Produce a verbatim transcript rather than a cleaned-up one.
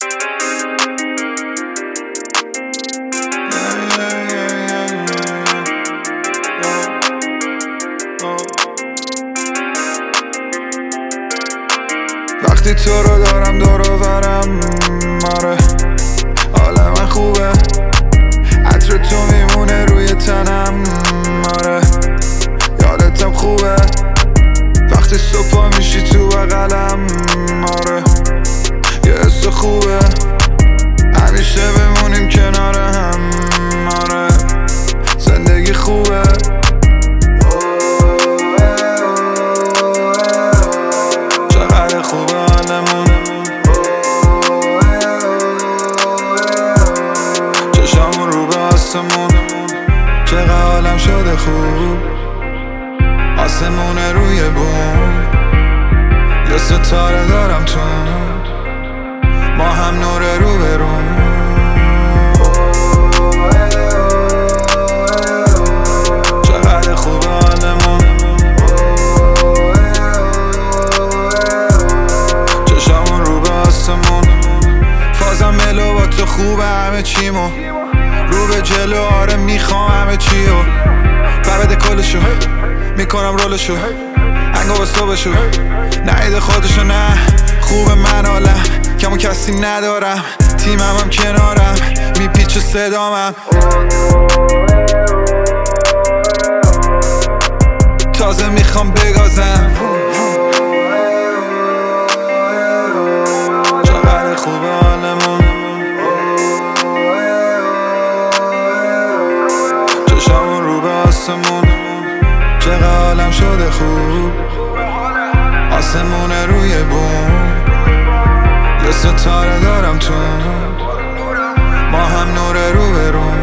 وقتی تو رو دارم دور و برم، آره حال من خوبه، عطر تو میمونه روی تنم، آره یادتم خوبه، وقتی صبح میشی تو بغلم، آره یه حس خوبه، همیشه بمونیم کنار هم، آره زندگی خوبه. چقدر خوبه حالمون، چشامون رو به آسمون، چقدر حالم شده خوب، آسمونه روی بوم، یه ستاره دارم تو، ما هم نور رو برون. چقدر خوبه حالمون، چشامون رو به آسمون، فازم ملو با تو خوبه همه چیمو، رو به جلو آره میخوام همه چیو، ببده کلشو میکنم رولشو، انگو با صبحشو نهیده خودشو، نه خوبه من حالم کمو کسی ندارم، تیمم هم کنارم میپیچه صدامم، تازه میخوام بگازم. چقدر خوبه حالمون، چشامون رو به آسمون، چقدر حالم شده خوب، آسمونه روی بوم، یه ستاره دارم تو، ما هم نور رو برون.